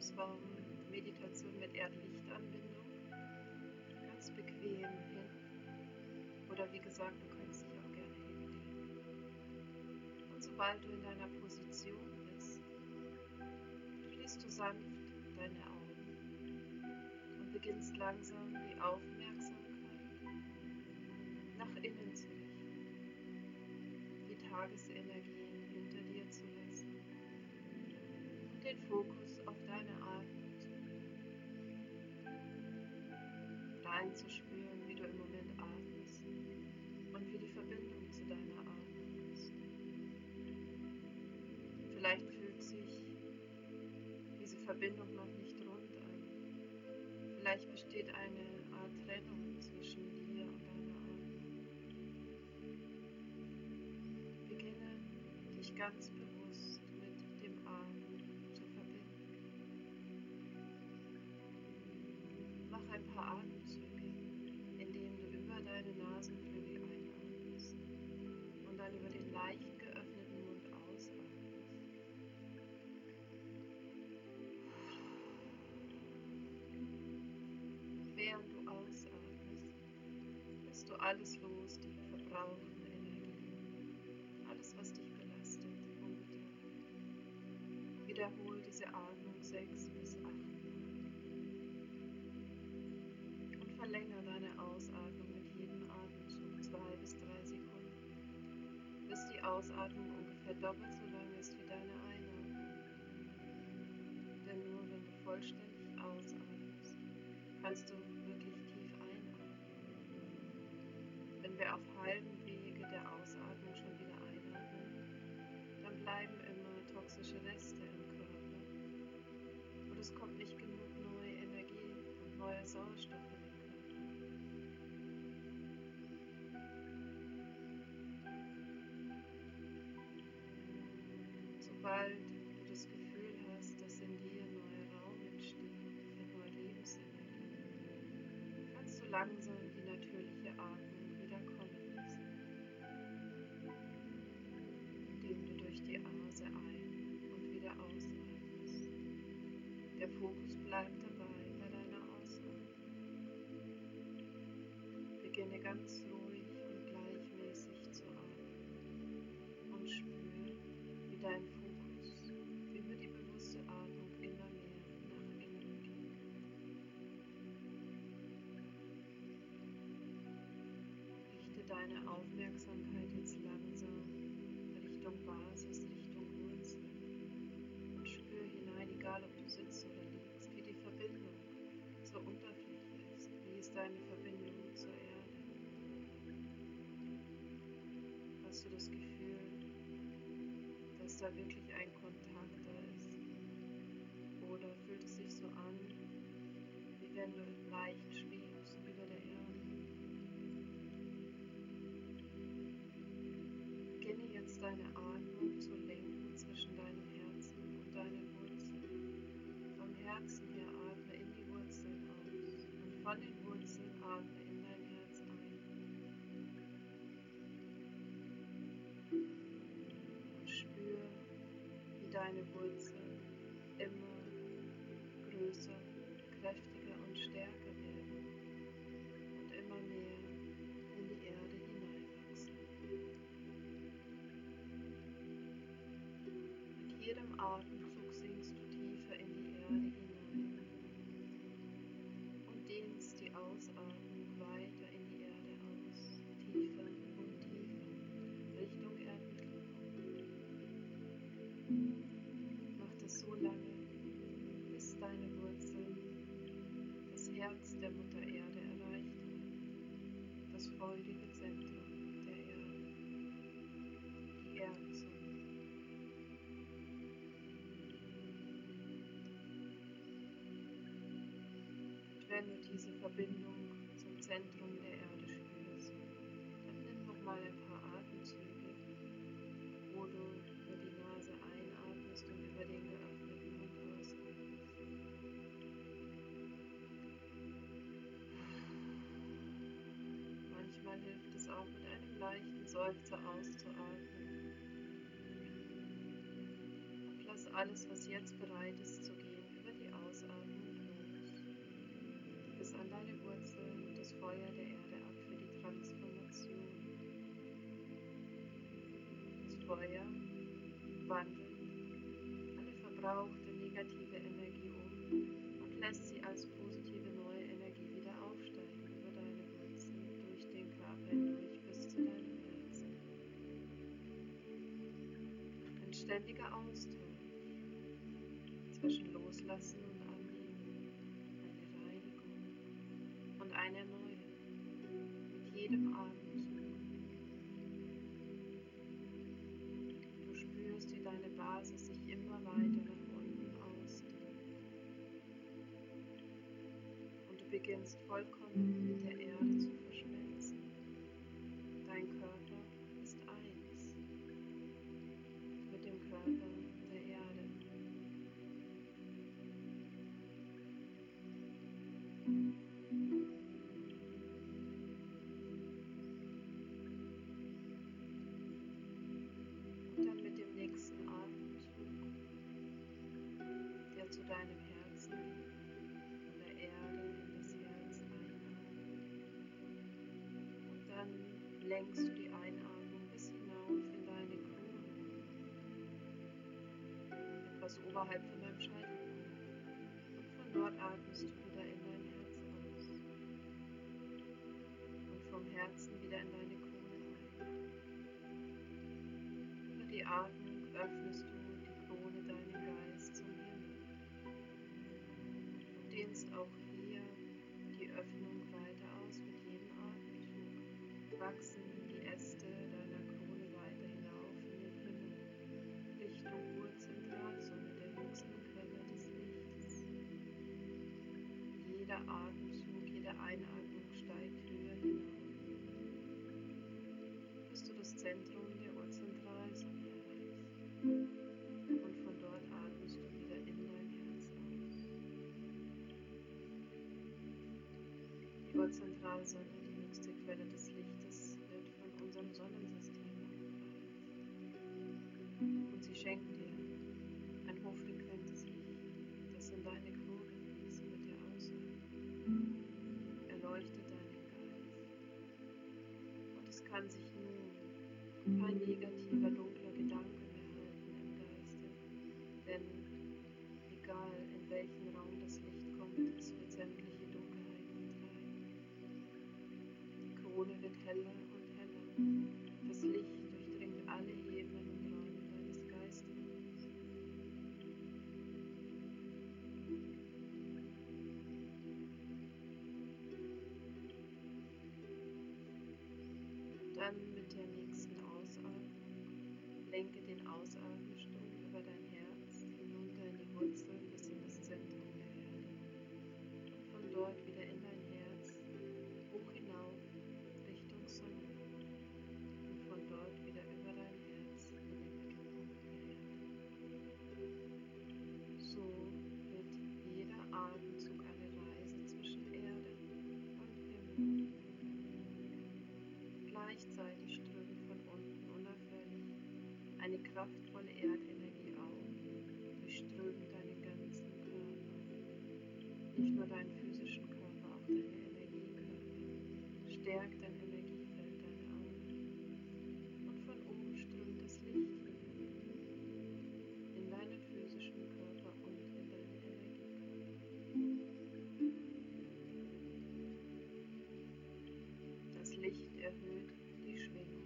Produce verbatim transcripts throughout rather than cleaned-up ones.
Tagesform Meditation mit Erdlichtanbindung ganz bequem hin. Oder wie gesagt, du kannst dich auch gerne hinlegen. Und sobald du in deiner Position bist, schließt du sanft deine Augen und beginnst langsam die Aufmerksamkeit nach innen zu richten, die Tagesenergien hinter dir zu lassen und den Fokus auf deine Atmung zu legen, reinzuspüren, wie du im Moment atmest und wie die Verbindung zu deiner Atmung ist. Vielleicht fühlt sich diese Verbindung noch nicht rund an. Vielleicht besteht eine Art Trennung zwischen dir und deiner Atmung. Beginne dich ganz bewusst mit dem Atem zu verbinden. Mach ein paar Atemzüge, indem du über deine Nasenflügel einatmest und dann über den leicht geöffneten Mund ausatmest. Während du ausatmest, lässt du alles los, die verbrauchten Energien, alles, was dich belastet und bedrückt. Wiederhole diese Atmung sechs bis acht Mal und verlängere deine Ausatmung mit jedem Atemzug zwei bis drei Sekunden, bis die Ausatmung ungefähr doppelt so lang ist wie deine Einatmung. Denn nur wenn du vollständig ausatmest, kannst du wirklich tief einatmen. Wenn wir auf halbem Wege der Ausatmung schon wieder einatmen, dann bleiben immer toxische Reste im Körper und es kommt nicht genug neue Energie und neuer Sauerstoff in den Körper. Sobald du das Gefühl hast, dass in dir neuer Raum entsteht für neue Lebensenergie, kannst du langsam die natürliche Atmung wieder kommen lassen, indem du durch die Nase ein- und wieder ausatmest. Der Fokus bleibt dabei bei deiner Ausatmung. Beginne ganz ruhig und gleichmäßig zu atmen und spüre, wie dein Fokus über die bewusste Atmung immer mehr nach innen geht. Richte deine Aufmerksamkeit jetzt langsam Richtung Basis, Richtung Wurzel und spür hinein, egal ob du sitzt oder liegst, wie die Verbindung zur Unterfläche ist. Wie ist deine Verbindung zur Erde? Hast du das Gefühl, dass da wirklich ein Kontakt da ist? Oder fühlt es sich so an, wie wenn du leicht schwebst über der Erde? Beginne jetzt deine Atmung zu lenken zwischen deinem Herzen und deinen Wurzeln. Vom Herzen her atme in die Wurzeln aus und von den Wurzeln atme in dein Herz ein. Und spüre, wie deine Wurzeln immer größer, kräftiger und stärker werden und immer mehr in die Erde hineinwachsen. Mit jedem Atemzug sinkst du tiefer in die Erde hinein und dehnst die Ausatmung weiter in die Erde aus, tiefer und tiefer, Richtung Erdmittelpunkt. Mach das so lange, bis deine Wurzeln das Herz der Mutter Erde erreicht haben, das feurige Zentrum der Erde, die Erdzone. Und wenn du diese Verbindung zum Zentrum der Erde spürst, dann nimm nochmal ein paar Atemzüge, wo du über die Nase einatmest und über den geöffneten Mund ausatmest. Manchmal hilft es auch, mit einem leichten Seufzer auszuatmen. Und lass alles, was jetzt bereit ist zu gehen, über die Feuer wandelt alle verbrauchte negative Energie um und lässt sie als positive neue Energie wieder aufsteigen über deine Wurzeln, durch den Körper hindurch bis zu deinem Herzen. Ein ständiger Austausch zwischen Loslassen und Annehmen, eine Reinigung und eine Erneuerung mit jedem Atemzug. Du spürst, wie deine Basis sich immer weiter nach unten ausdehnt und du beginnst vollkommen mit der Erde zu verschmelzen. Dein Körper ist eins mit dem Körper der Erde. Und dann mit dem nächsten Atemzug, der zu deinem Herzen geht, von der Erde in das Herz einatmen. Und dann lenkst du die Einatmung bis hinauf in deine Krone, etwas oberhalb von deinem Scheitelpunkt. Und von dort atmest du wieder in dein Herz aus und vom Herzen wieder in deine Krone ein. Über die Atmung öffnest du die Krone deinen Geist zum Himmel und dehnst auch hier die Öffnung weiter aus mit jedem Atemzug. Wachsen die Äste deiner Krone weiter hinauf in den Himmel, Richtung Urzentralsonne, der höchsten Quelle des Lichts. Jeder Atemzug, jede Einatmung steigt höher hinauf, bis du das Zentrum der Urzentralsonne erreichst. Und von dort atmest du wieder in dein Herz aus. Die Urzentralsonne, die höchste Quelle des Lichtes, wird von unserem Sonnensystem umkreist. Und sie schenkt dir ein hochfrequentes Licht, das in deine Krone fließt mit der Ausatmung. Erleuchtet deinen Geist. Und es kann sich nun kein negativer, dunkler Gedanke mehr halten im Geiste. Denn egal in welchen Raum das Licht kommt, es wird sämtliche Dunkelheit vertreiben. Die Krone wird heller und heller. Das Licht durchdringt alle Ebenen und Räume deines Geistes. Dann mit der nächsten Ausatmung lenke den Ausatmenstrom über dein Herz hinunter in die Wurzeln bis in das Zentrum der Erde und von dort wieder in dein Herz, hoch hinauf Richtung Sonne und von dort wieder über dein Herz in den Mittelpunkt der Erde. So wird jeder Atemzug eine Reise zwischen Erde und Himmel. Gleichzeitig strömt von unten unaufhörlich eine kraftvolle Erdenergie auf, durchströmt deinen ganzen Körper, nicht nur deinen physischen Körper, auch deine Energiekörper, stärkt dein Energiefeld, deine Aura und von oben strömt das Licht hinunter in deinen physischen Körper und in deinen Energiekörper. Das Licht erhöht die Schwingung.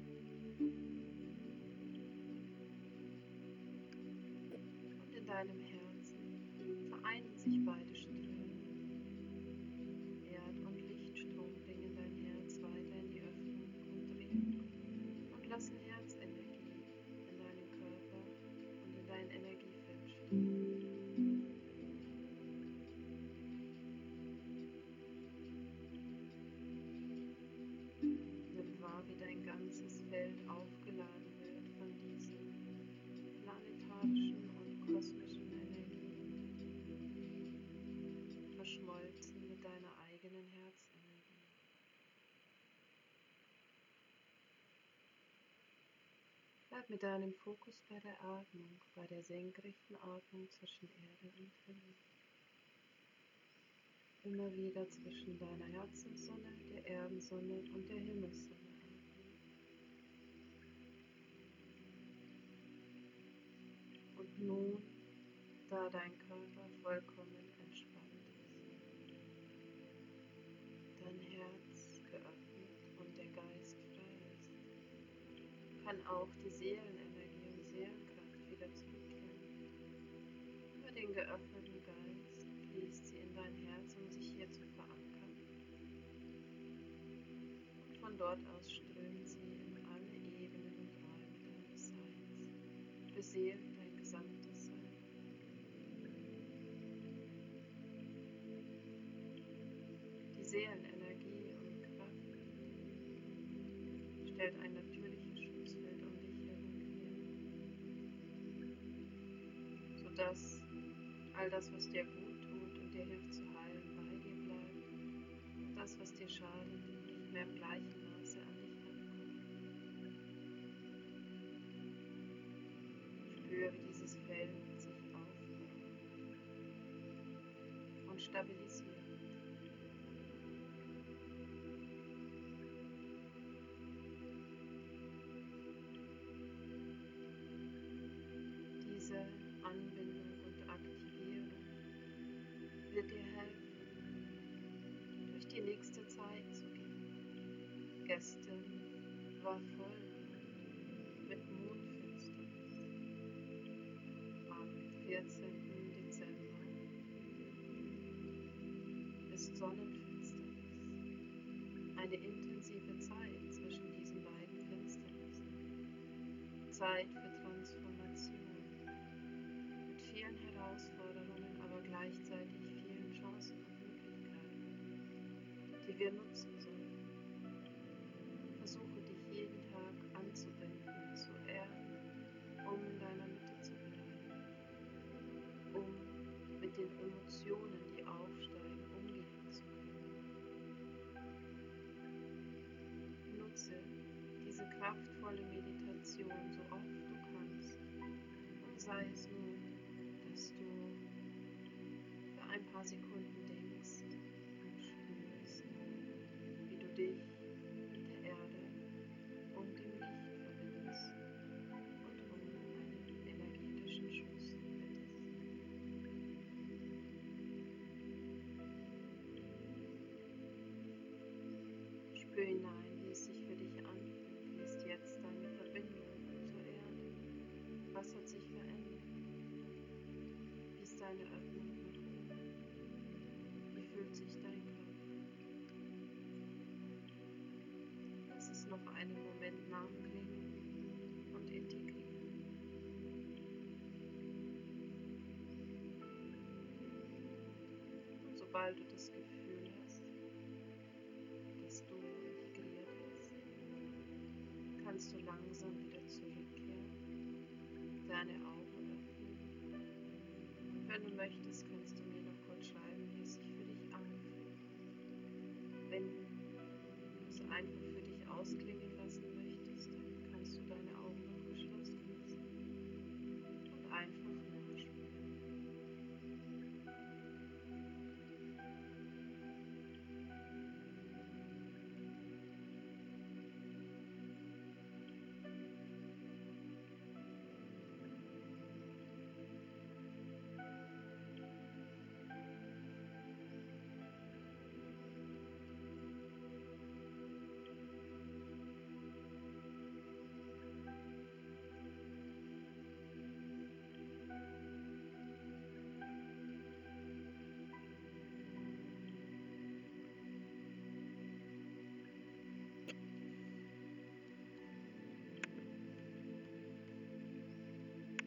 Und in deinem Herzen vereinen sich beide Ströme. Erd- und Lichtstrom bringen dein Herz weiter in die Öffnung und Drehung und lassen Herzenergie in deinen Körper und in dein Energiefeld strömen. Nimm wahr, wie dein ganzes Feld aufgeladen wird von diesen planetarischen und kosmischen Energien, verschmolzen mit deiner eigenen Herzenergie. Bleib mit deinem Fokus bei der Atmung, bei der senkrechten Atmung zwischen Erde und Himmel. Immer wieder zwischen deiner Herzenssonne, der Erdensonne und der Himmelsonne atmen. Nun, da dein Körper vollkommen entspannt ist, dein Herz geöffnet und der Geist frei ist, kann auch die Seelenenergie und Seelenkraft wieder zurückkehren. Über den geöffneten Geist fließt sie in dein Herz, um sich hier zu verankern. Und von dort aus strömt sie in alle Ebenen und Räume deines Seins, beseelt dein gesamtes Sein. Die Seelenenergie und Kraft stellt ein natürliches Schutzfeld um dich herum her, sodass all das, was dir gut tut und dir hilft zu heilen, bei dir bleibt und das, was dir schadet, nicht mehr im gleichen Maße an dich rankommt. Spüre, wie dieses Feld sich aufbaut und stabilisiert. Diese Anbindung und Aktivierung wird dir helfen, durch die nächste Zeit zu gehen. Gestern war Vollmond mit Mondfinsternis. Am vierzehnten Dezember ist Sonnenfinsternis. Eine intensive Zeit zwischen diesen beiden Finsternissen. Zeit für Transformation. Mit vielen Herausforderungen, aber gleichzeitig vielen Chancen und Möglichkeiten, die wir nutzen sollen. Versuche dich jeden Tag anzubinden, zu erden, um in deiner Mitte zu bleiben, um mit den Emotionen, die aufsteigen, umgehen zu können. Nutze diese kraftvolle Meditation so oft du kannst und sei es nur, dass du für ein paar Sekunden denkst und spürst, wie du dich mit der Erde und dem Licht verbindest und um einen energetischen Schutz bittest. Spür hinein, wie es sich für dich anfühlt. Wie ist jetzt deine Verbindung zur Erde? Was hat sich verändert? Wie ist deine Öffnung nach oben? Wie fühlt sich dein Körper? Lass es noch einen Moment nachklingen und integrieren. Und sobald du das Gefühl hast, dass du integriert bist, kannst du langsam wieder zurückkehren, deine Augen öffnen. Und wenn du möchtest, kannst du mir noch kurz schreiben, wie es sich für dich anfühlt. Wenn du es einfach für dich ausklingen